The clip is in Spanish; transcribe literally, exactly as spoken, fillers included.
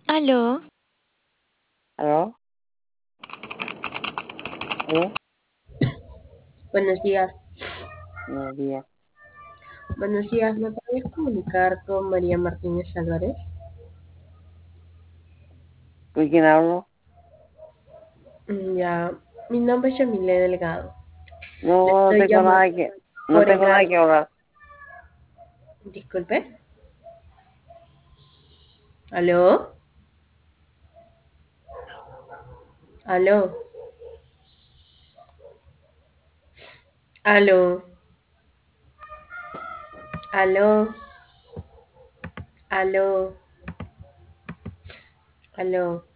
Aló, ¿Aló? ¿Aló? Buenos días. Buenos días. Buenos días, ¿me podrías comunicar con María Martínez Álvarez? ¿Con quién hablo? Mm, Ya, mi nombre es Yamile Delgado. Le No, no estoy tengo llamando nada que, no por el tengo nada grado. que hablar. Disculpe. ¿Aló? ¿Aló? ¿Aló? ¿Aló? ¿Aló? ¿Aló?